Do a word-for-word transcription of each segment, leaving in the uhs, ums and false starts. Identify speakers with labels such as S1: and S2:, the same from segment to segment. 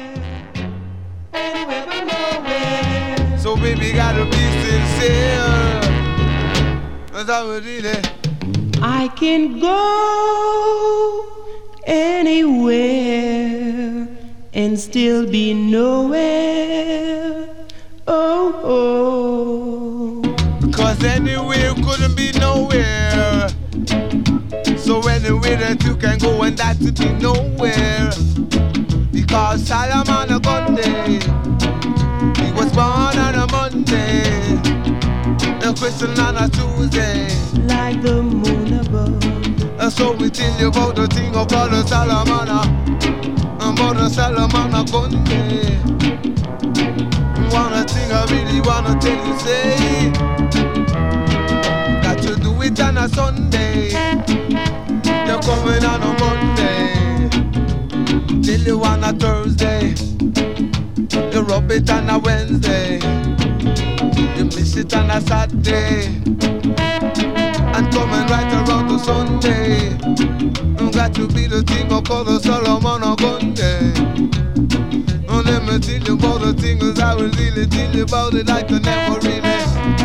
S1: anywhere but nowhere.
S2: So baby, gotta be sincere. That's how it is.
S1: I can go anywhere and still be nowhere. Oh, oh.
S2: Cause anywhere couldn't be nowhere. So anywhere that you can go and that to be nowhere. Because Solomon a Gunday, he was born on a Monday, a Christian on a Tuesday,
S1: like the moon above.
S2: And so we tell you about the thing about the Solomon, about the Solomon a Gunday. One thing I really wanna tell you, say that you do it on a Sunday, you're coming on a Monday, till you on a Thursday, you rub it on a Wednesday, you miss it on a Saturday, and coming right around to Sunday, you got to be the thing of call the Solomon a Gunday. Oh, let me tell you about the things I will really tell you about it like I never really.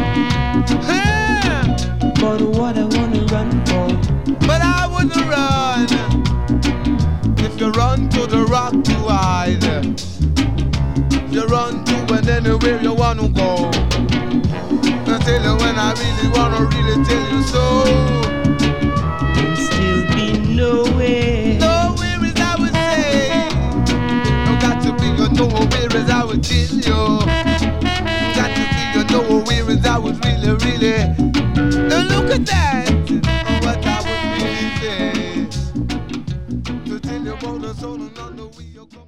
S2: Hey!
S1: But what I wanna run for,
S2: but I wouldn't run if you run to the rock to hide. If you run to and anywhere you wanna go. I tell you when I really wanna really tell you so.
S1: and still be nowhere.
S2: Nowhere is I would say. You got to be your nowhere is I would tell you. Got to be your nowhere is I would really, really. Now look at that. What I would really say. To tell you about the soul and on the way you go.